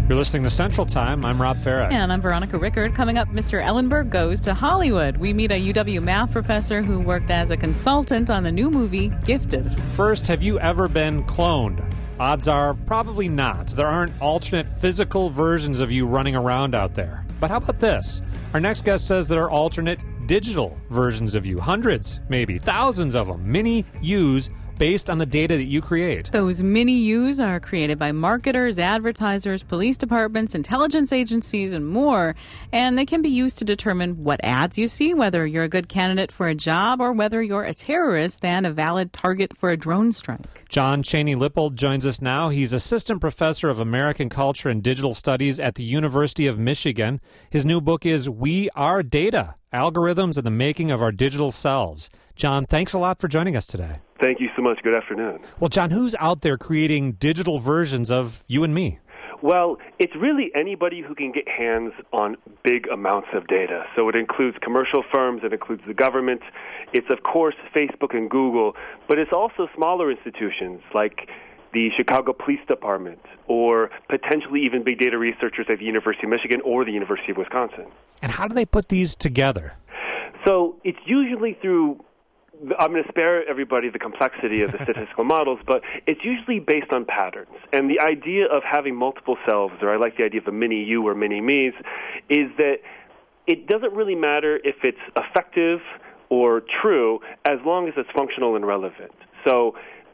You're listening to Central Time. I'm Rob Farah. And I'm Veronica Rickard. Coming up, Mr. Ellenberg goes to Hollywood. We meet a UW math professor who worked as a consultant on the new movie, Gifted. First, have you ever been cloned? Odds are probably not. There aren't alternate physical versions of you running around out there. But how about this? Our next guest says there are alternate digital versions of you. Hundreds, maybe thousands of them. Mini yous based on the data that you create. Those mini-yous are created by marketers, advertisers, police departments, intelligence agencies, and more. And they can be used to determine what ads you see, whether you're a good candidate for a job or whether you're a terrorist and a valid target for a drone strike. John Cheney-Lippold joins us now. He's assistant professor of American culture and digital studies at the University of Michigan. His new book is We Are Data, Algorithms and the Making of Our Digital Selves. John, thanks a lot for joining us today. Thank you so much. Good afternoon. Well, John, who's out there creating digital versions of you and me? Well, it's really anybody who can get hands on big amounts of data. So it includes commercial firms, it includes the government. It's, of course, Facebook and Google, but it's also smaller institutions like the Chicago Police Department or potentially even big data researchers at the University of Michigan or the University of Wisconsin. And how do they put these together? So it's usually through... I'm going to spare everybody the complexity of the statistical models, but it's usually based on patterns. And the idea of having multiple selves, or I like the idea of a mini-you or mini-me's, is that it doesn't really matter if it's effective or true as long as it's functional and relevant. So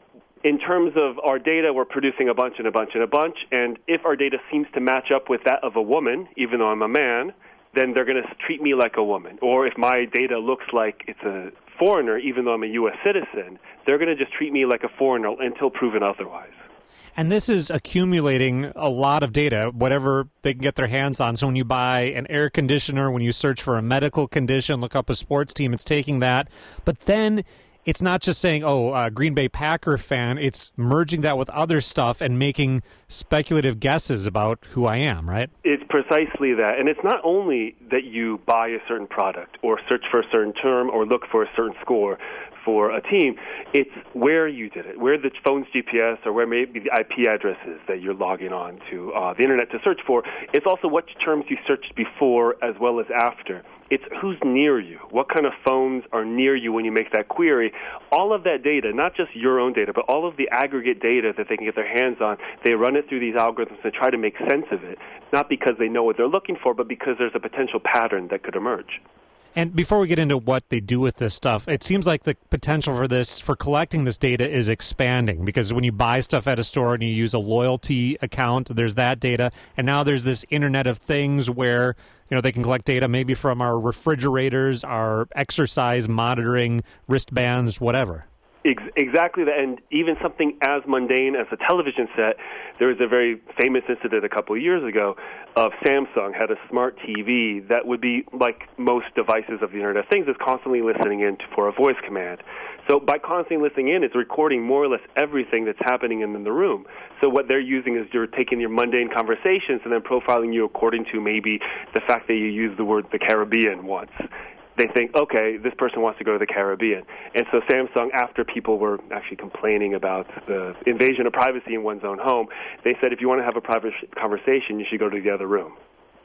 in terms of our data, we're producing a bunch and a bunch and a bunch, and if our data seems to match up with that of a woman, even though I'm a man, then they're going to treat me like a woman. Or if my data looks like it's a foreigner, even though I'm a U.S. citizen, they're going to just treat me like a foreigner until proven otherwise. And this is accumulating a lot of data, whatever they can get their hands on. So when you buy an air conditioner, when you search for a medical condition, look up a sports team, it's taking that. But then it's not just saying, Green Bay Packer fan. It's merging that with other stuff and making speculative guesses about who I am, right? It's precisely that. And it's not only that you buy a certain product or search for a certain term or look for a certain score for a team. It's where you did it, where the phone's GPS or where maybe the IP addresses that you're logging on to the Internet to search for. It's also what terms you searched before as well as after. It's who's near you, what kind of phones are near you when you make that query. All of that data, not just your own data, but all of the aggregate data that they can get their hands on, they run it through these algorithms and try to make sense of it, not because they know what they're looking for, but because there's a potential pattern that could emerge. And before we get into what they do with this stuff, it seems like the potential for this, for collecting this data, is expanding, because when you buy stuff at a store and you use a loyalty account, there's that data, and now there's this Internet of Things where, you know, they can collect data maybe from our refrigerators, our exercise monitoring wristbands, whatever. Exactly that, and even something as mundane as a television set. There was a very famous incident a couple of years ago of Samsung had a smart TV that would be like most devices of the Internet of Things, is constantly listening in for a voice command. So by constantly listening in, it's recording more or less everything that's happening in the room. So what they're using is you're taking your mundane conversations and then profiling you according to maybe the fact that you used the word the Caribbean once. They think, okay, this person wants to go to the Caribbean. And so Samsung, after people were actually complaining about the invasion of privacy in one's own home, they said if you want to have a private conversation, you should go to the other room.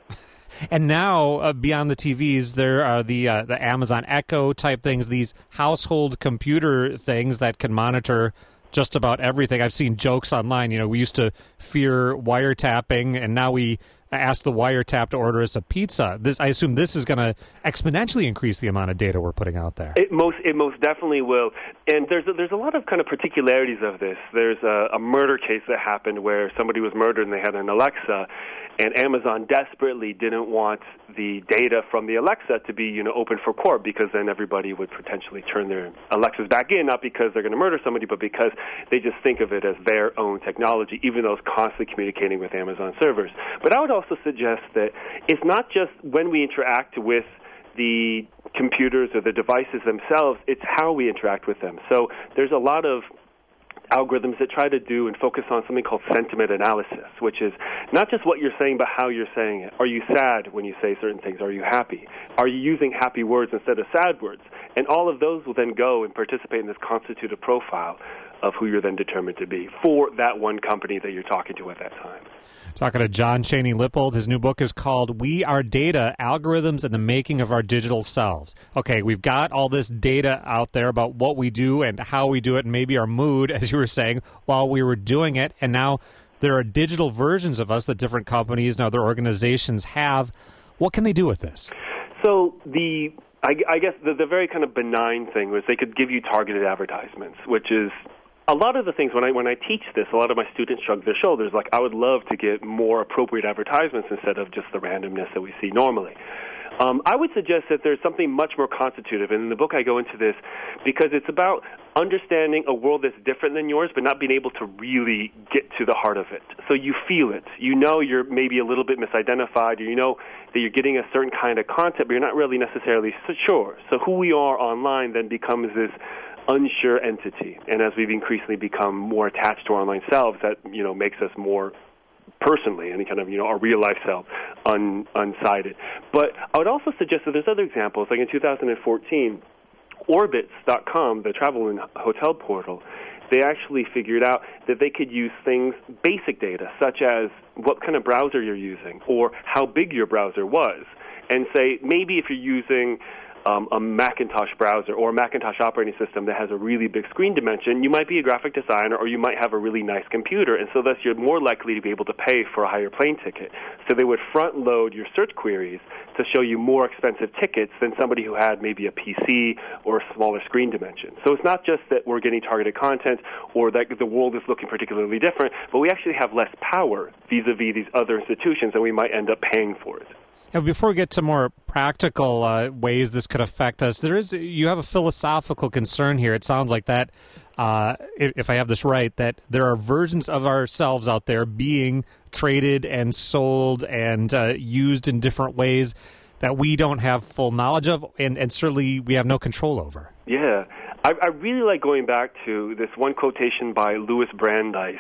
And now, beyond the TVs, there are the Amazon Echo type things, these household computer things that can monitor just about everything. I've seen jokes online. You know, we used to fear wiretapping, and now we ask the wiretap to order us a pizza. I assume this is going to exponentially increase the amount of data we're putting out there. It most definitely will. And there's a lot of kind of particularities of this. There's a murder case that happened where somebody was murdered and they had an Alexa, and Amazon desperately didn't want the data from the Alexa to be, open for court, because then everybody would potentially turn their Alexas back in, not because they're going to murder somebody, but because they just think of it as their own technology, even though it's constantly communicating with Amazon servers. But I would also suggest that it's not just when we interact with the computers or the devices themselves, it's how we interact with them. So there's a lot of algorithms that try to do and focus on something called sentiment analysis, which is not just what you're saying, but how you're saying it. Are you sad when you say certain things? Are you happy? Are you using happy words instead of sad words? And all of those will then go and participate in this constitutive profile of who you're then determined to be for that one company that you're talking to at that time. Talking to John Cheney-Lippold. His new book is called We Are Data, Algorithms and the Making of Our Digital Selves. Okay, we've got all this data out there about what we do and how we do it and maybe our mood, as you were saying, while we were doing it. And now there are digital versions of us that different companies and other organizations have. What can they do with this? So I guess the very kind of benign thing was they could give you targeted advertisements, which is a lot of the things when I teach this, a lot of my students shrug their shoulders, like, I would love to get more appropriate advertisements instead of just the randomness that we see normally. I would suggest that there's something much more constitutive, and in the book I go into this because it's about understanding a world that's different than yours, but not being able to really get to the heart of it. So you feel it. You know you're maybe a little bit misidentified, or you know that you're getting a certain kind of content, but you're not really necessarily sure. So who we are online then becomes this unsure entity, and as we've increasingly become more attached to our online selves, that makes us more personally, any kind of our real life self, unsided. But I would also suggest that there's other examples, like in 2014, Orbitz.com, the travel and hotel portal, they actually figured out that they could use things, basic data, such as what kind of browser you're using or how big your browser was, and say maybe if you're using a Macintosh browser or a Macintosh operating system that has a really big screen dimension, you might be a graphic designer or you might have a really nice computer, and so thus you're more likely to be able to pay for a higher plane ticket. So they would front load your search queries to show you more expensive tickets than somebody who had maybe a PC or a smaller screen dimension. So it's not just that we're getting targeted content or that the world is looking particularly different, but we actually have less power vis-a-vis these other institutions, and we might end up paying for it. Now, before we get to more practical ways this could affect us, you have a philosophical concern here. It sounds like that, if I have this right, that there are versions of ourselves out there being traded and sold and used in different ways that we don't have full knowledge of, and certainly we have no control over. Yeah. I really like going back to this one quotation by Louis Brandeis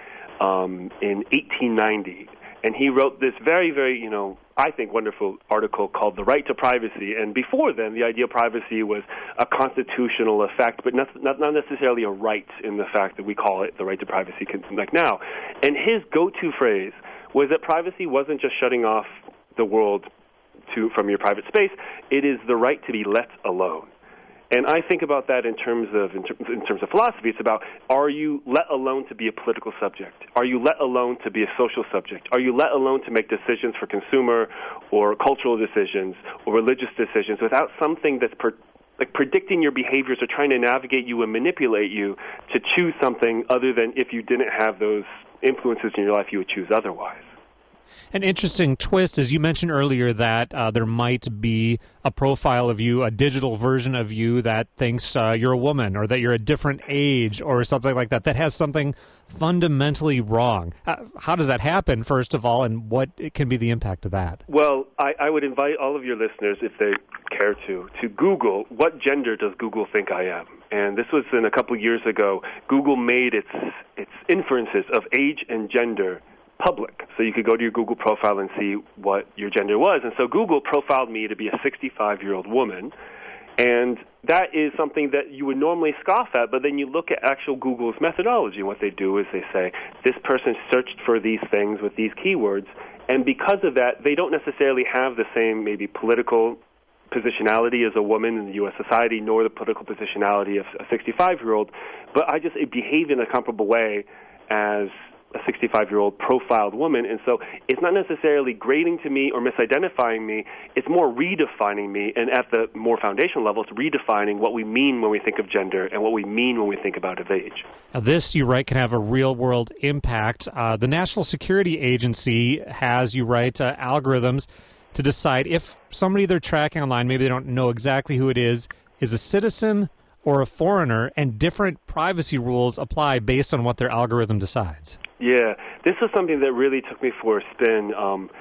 in 1890. And he wrote this very, very, I think wonderful article called The Right to Privacy. And before then, the idea of privacy was a constitutional effect, but not necessarily a right in the fact that we call it the right to privacy like now. And his go-to phrase was that privacy wasn't just shutting off the world from your private space. It is the right to be let alone. And I think about that in terms of philosophy. It's about, are you let alone to be a political subject? Are you let alone to be a social subject? Are you let alone to make decisions for consumer or cultural decisions or religious decisions without something that's predicting your behaviors or trying to navigate you and manipulate you to choose something other than if you didn't have those influences in your life, you would choose otherwise? An interesting twist, as you mentioned earlier, that there might be a profile of you, a digital version of you that thinks you're a woman or that you're a different age or something like that, that has something fundamentally wrong. How does that happen, first of all, and what can be the impact of that? Well, I would invite all of your listeners, if they care to Google, what gender does Google think I am? And this was a couple of years ago. Google made its inferences of age and gender public. So you could go to your Google profile and see what your gender was. And so Google profiled me to be a 65-year-old woman. And that is something that you would normally scoff at, but then you look at actual Google's methodology, and what they do is they say, this person searched for these things with these keywords, and because of that, they don't necessarily have the same maybe political positionality as a woman in the U.S. society, nor the political positionality of a 65-year-old, but I just behave in a comparable way as a 65-year-old profiled woman, and so it's not necessarily grading to me or misidentifying me, it's more redefining me, and at the more foundational level, it's redefining what we mean when we think of gender and what we mean when we think about of age. Now this, you write, can have a real-world impact. The National Security Agency has, you write, algorithms to decide if somebody they're tracking online, maybe they don't know exactly who it is a citizen or a foreigner, and different privacy rules apply based on what their algorithm decides. Yeah, this was something that really took me for a spin.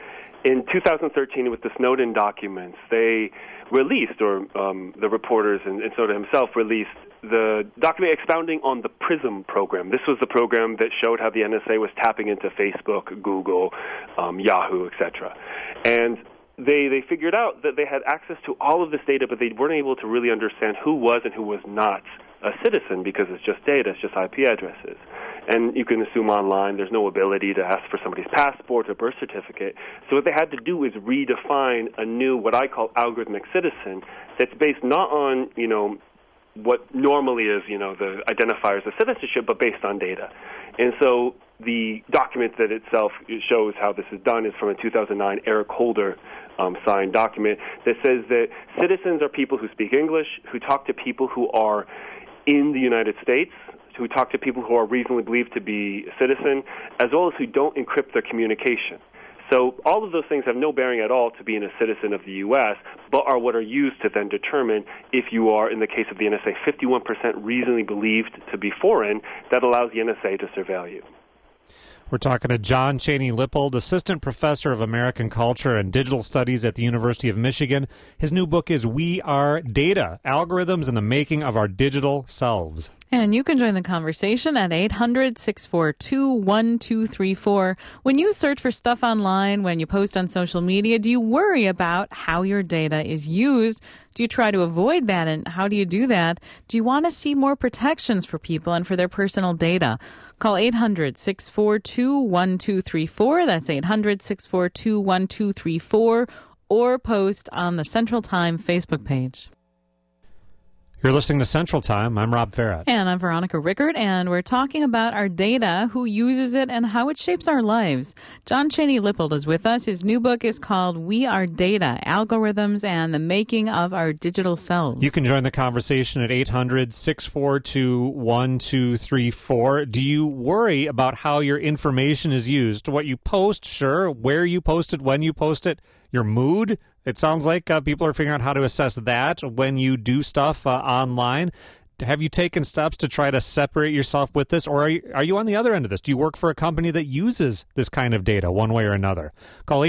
In 2013, with the Snowden documents, they released, or the reporters and Snowden himself released, the document expounding on the PRISM program. This was the program that showed how the NSA was tapping into Facebook, Google, Yahoo, etc. And they figured out that they had access to all of this data, but they weren't able to really understand who was and who was not a citizen because it's just data, it's just IP addresses. And you can assume online there's no ability to ask for somebody's passport or birth certificate. So what they had to do is redefine a new, what I call algorithmic citizen, that's based not on, what normally is, the identifiers of citizenship, but based on data. And so the document that itself shows how this is done is from a 2009 Eric Holder signed document that says that citizens are people who speak English, who talk to people who are in the United States, who talk to people who are reasonably believed to be a citizen, as well as who don't encrypt their communication. So all of those things have no bearing at all to being a citizen of the U.S., but are what are used to then determine if you are, in the case of the NSA, 51% reasonably believed to be foreign. That allows the NSA to surveil you. We're talking to John Cheney-Lippold, Assistant Professor of American Culture and Digital Studies at the University of Michigan. His new book is We Are Data, Algorithms in the Making of Our Digital Selves. And you can join the conversation at 800-642-1234. When you search for stuff online, when you post on social media, do you worry about how your data is used? Do you try to avoid that? And how do you do that? Do you want to see more protections for people and for their personal data? Call 800-642-1234. That's 800-642-1234. Or post on the Central Time Facebook page. You're listening to Central Time. I'm Rob Farrett. And I'm Veronica Rickert, and we're talking about our data, who uses it, and how it shapes our lives. John Cheney-Lippold is with us. His new book is called We Are Data, Algorithms and the Making of Our Digital Selves. You can join the conversation at 800-642-1234. Do you worry about how your information is used? What you post, sure. Where you post it, when you post it, your mood? It sounds like people are figuring out how to assess that when you do stuff online. Have you taken steps to try to separate yourself with this, or are you on the other end of this? Do you work for a company that uses this kind of data one way or another? Call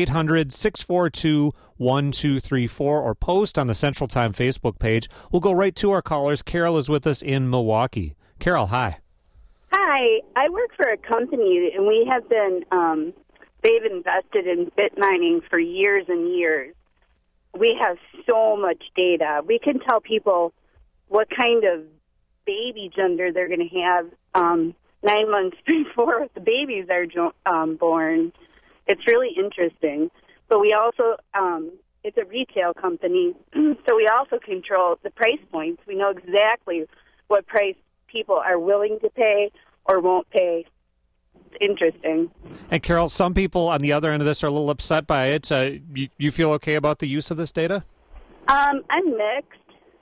800-642-1234 or post on the Central Time Facebook page. We'll go right to our callers. Carol is with us in Milwaukee. Carol, hi. Hi. I work for a company, and we have been they've invested in bit mining for years and years. We have so much data. We can tell people what kind of baby gender they're going to have 9 months before the babies are born. It's really interesting. But we also, it's a retail company, so we also control the price points. We know exactly what price people are willing to pay or won't pay. Interesting. And Carol, some people on the other end of this are a little upset by it. You feel okay about the use of this data? I'm mixed.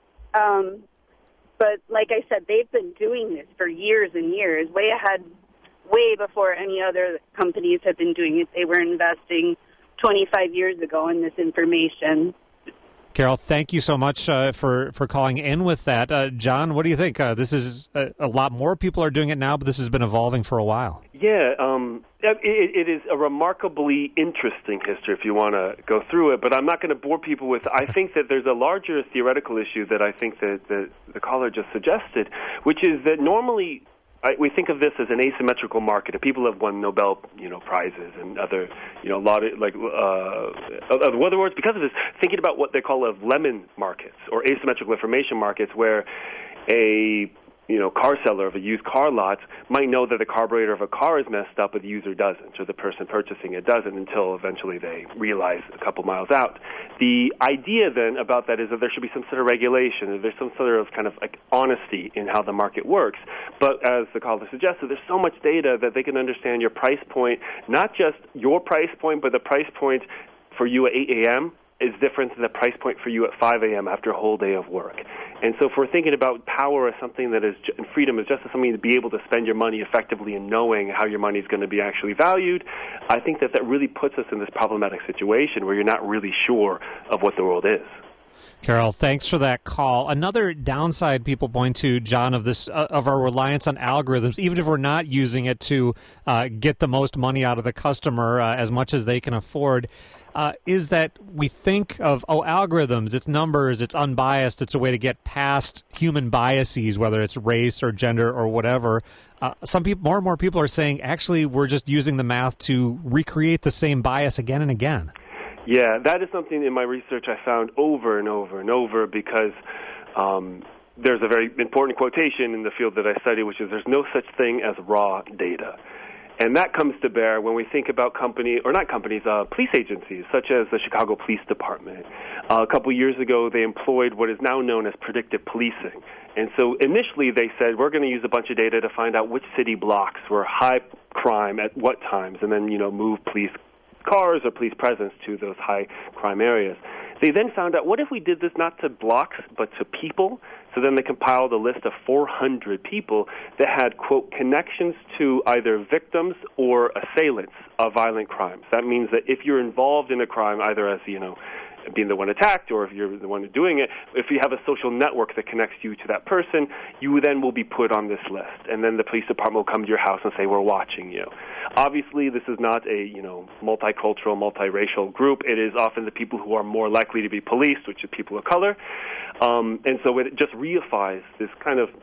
But like I said, they've been doing this for years and years, way before any other companies have been doing it. They were investing 25 years ago in this information. Carol, thank you so much for calling in with that. John, what do you think? This is a lot more people are doing it now, but this has been evolving for a while. Yeah, it is a remarkably interesting history if you want to go through it, but I'm not going to bore people with. I think that there's a larger theoretical issue that I think that the caller just suggested, which is that normally we think of this as an asymmetrical market, and people have won Nobel, prizes and other, a lot of other words because of this. Thinking about what they call lemon markets or asymmetrical information markets, where a car seller of a used car lot might know that the carburetor of a car is messed up, but the user doesn't, or the person purchasing it doesn't, until eventually they realize a couple miles out. The idea then about that is that there should be some sort of regulation, that there's some sort of kind of like honesty in how the market works. But as the caller suggested, there's so much data that they can understand your price point, not just your price point, but the price point for you at 8 a.m. is different than the price point for you at 5 a.m. after a whole day of work. And so if we're thinking about power as something that is, and freedom as just as something to be able to spend your money effectively and knowing how your money is going to be actually valued, I think that really puts us in this problematic situation where you're not really sure of what the world is. Carol, thanks for that call. Another downside people point to, John, of this of our reliance on algorithms, even if we're not using it to get the most money out of the customer as much as they can afford, is that we think of, algorithms, it's numbers, it's unbiased, it's a way to get past human biases, whether it's race or gender or whatever. Some people, more and more people are saying, actually, we're just using the math to recreate the same bias again and again. Yeah, that is something in my research I found over and over and over, because there's a very important quotation in the field that I study, which is there's no such thing as raw data. And that comes to bear when we think about police agencies, such as the Chicago Police Department. A couple years ago, they employed what is now known as predictive policing. And so initially they said, we're going to use a bunch of data to find out which city blocks were high crime at what times, and then, move police cars or police presence to those high crime areas. They then found out, what if we did this not to blocks, but to people? So then they compiled a list of 400 people that had, quote, connections to either victims or assailants of violent crimes. That means that if you're involved in a crime, either as, being the one attacked, or if you're the one doing it, if you have a social network that connects you to that person, you then will be put on this list. And then the police department will come to your house and say, we're watching you. Obviously, this is not a, multicultural, multiracial group. It is often the people who are more likely to be policed, which are people of color. And so it just reifies this kind of,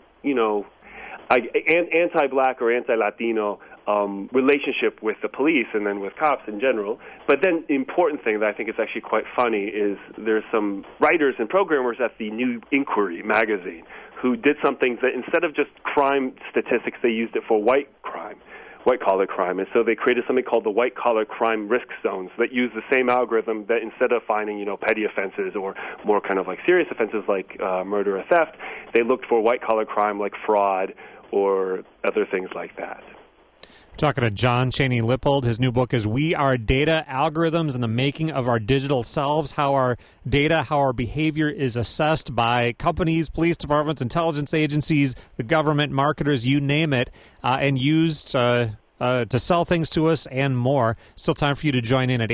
anti-black or anti-Latino relationship with the police and then with cops in general. But then the important thing that I think is actually quite funny is there's some writers and programmers at the New Inquiry magazine who did something that instead of just crime statistics, they used it for white-collar crime. And so they created something called the white-collar crime risk zones that use the same algorithm that instead of finding, petty offenses or more kind of like serious offenses like murder or theft, they looked for white-collar crime like fraud or other things like that. Talking to John Chaney-Lippold. His new book is We Are Data, Algorithms and the Making of Our Digital Selves, how our data, how our behavior is assessed by companies, police departments, intelligence agencies, the government, marketers, you name it, and used to sell things to us and more. Still time for you to join in at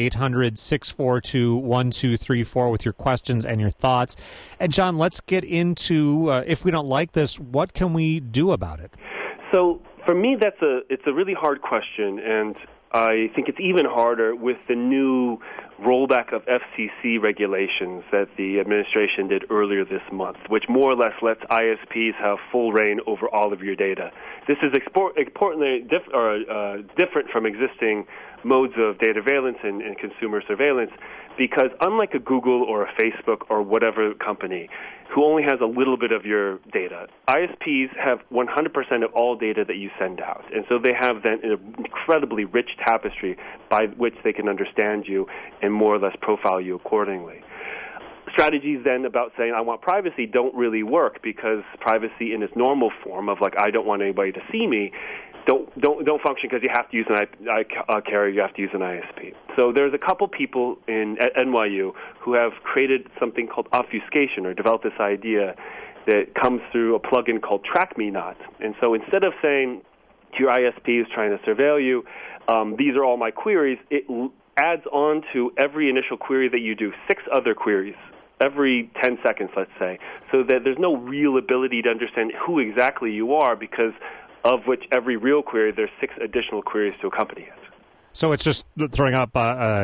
800-642-1234 with your questions and your thoughts. And John, let's get into, if we don't like this, what can we do about it? So for me, it's a really hard question, and I think it's even harder with the new rollback of FCC regulations that the administration did earlier this month, which more or less lets ISPs have full reign over all of your data. This is importantly different from existing modes of data surveillance and consumer surveillance, because unlike a Google or a Facebook or whatever company who only has a little bit of your data, ISPs have 100% of all data that you send out. And so they have then an incredibly rich tapestry by which they can understand you and more or less profile you accordingly. Strategies then about saying I want privacy don't really work, because privacy in its normal form of like I don't want anybody to see me don't function, because you have to use an carrier, you have to use an ISP. So there's a couple people at NYU who have created something called obfuscation, or developed this idea that comes through a plugin called Track Me Not. And so instead of saying to your ISP who's trying to surveil you, these are all my queries, it adds on to every initial query that you do 6 other queries every 10 seconds, let's say, so that there's no real ability to understand who exactly you are, because of which every real query, there's 6 additional queries to accompany it. So it's just throwing up,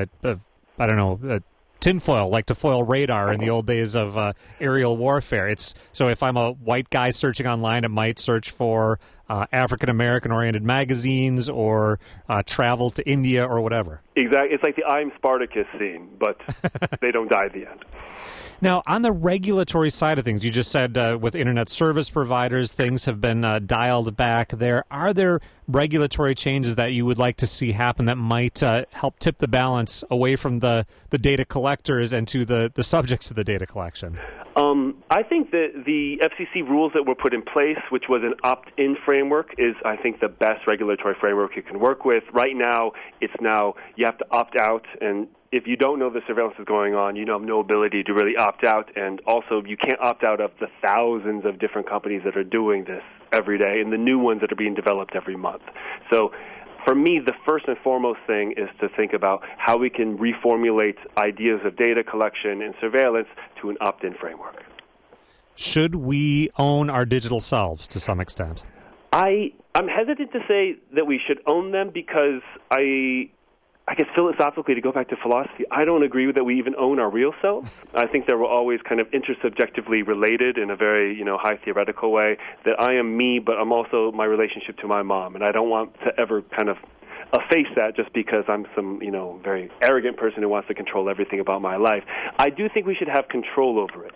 tinfoil, like to foil radar in the old days of aerial warfare. So if I'm a white guy searching online, it might search for African-American-oriented magazines or travel to India or whatever. Exactly. It's like the I'm Spartacus scene, but they don't die at the end. Now, on the regulatory side of things, you just said with internet service providers, things have been dialed back there. Are there regulatory changes that you would like to see happen that might help tip the balance away from the data collectors and to the subjects of the data collection? I think that the FCC rules that were put in place, which was an opt-in framework, is, I think, the best regulatory framework you can work with. Right now, you have to opt out, and if you don't know the surveillance is going on, you have no ability to really opt out, and also you can't opt out of the thousands of different companies that are doing this every day and the new ones that are being developed every month. So for me, the first and foremost thing is to think about how we can reformulate ideas of data collection and surveillance to an opt-in framework. Should we own our digital selves to some extent? I'm hesitant to say that we should own them, because I guess philosophically, to go back to philosophy, I don't agree that we even own our real selves. I think that we're always kind of intersubjectively related in a very, high theoretical way, that I am me, but I'm also my relationship to my mom, and I don't want to ever kind of efface that just because I'm some, very arrogant person who wants to control everything about my life. I do think we should have control over it.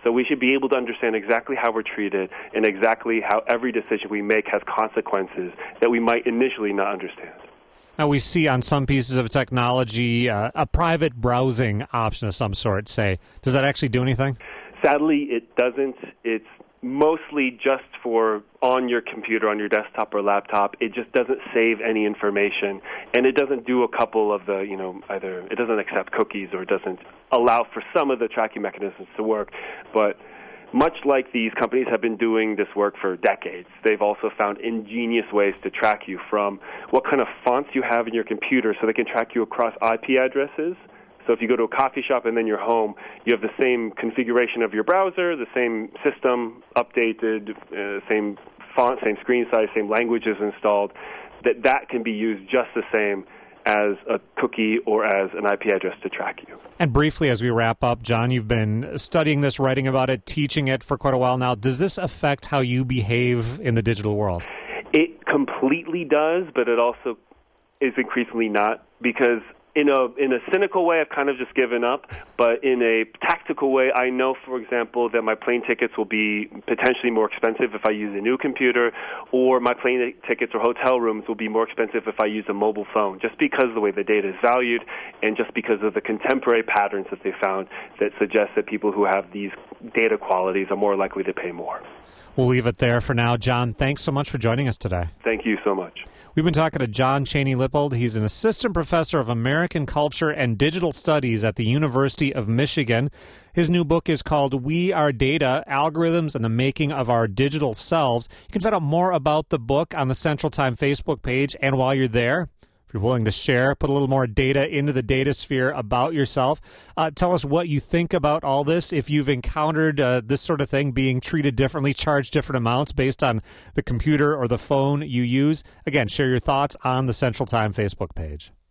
So we should be able to understand exactly how we're treated and exactly how every decision we make has consequences that we might initially not understand. Now, we see on some pieces of technology a private browsing option of some sort, say. Does that actually do anything? Sadly, it doesn't. It's mostly just for on your computer, on your desktop or laptop. It just doesn't save any information, and it doesn't do a couple of the, either it doesn't accept cookies or it doesn't allow for some of the tracking mechanisms to work. But much like these companies have been doing this work for decades, they've also found ingenious ways to track you, from what kind of fonts you have in your computer so they can track you across IP addresses. So if you go to a coffee shop and then you're home, you have the same configuration of your browser, the same system updated, same font, same screen size, same languages installed, that can be used just the same as a cookie or as an IP address to track you. And briefly, as we wrap up, John, you've been studying this, writing about it, teaching it for quite a while now. Does this affect how you behave in the digital world? It completely does, but it also is increasingly not, because in a cynical way, I've kind of just given up, but in a tactical way, I know, for example, that my plane tickets will be potentially more expensive if I use a new computer, or my plane tickets or hotel rooms will be more expensive if I use a mobile phone, just because of the way the data is valued and just because of the contemporary patterns that they found that suggest that people who have these data qualities are more likely to pay more. We'll leave it there for now. John, thanks so much for joining us today. Thank you so much. We've been talking to John Cheney-Lippold. He's an assistant professor of American culture and digital studies at the University of Michigan. His new book is called We Are Data, Algorithms and the Making of Our Digital Selves. You can find out more about the book on the Central Time Facebook page. And while you're there, if you're willing to share, put a little more data into the data sphere about yourself. Tell us what you think about all this. If you've encountered this sort of thing, being treated differently, charged different amounts based on the computer or the phone you use. Again, share your thoughts on the Central Time Facebook page.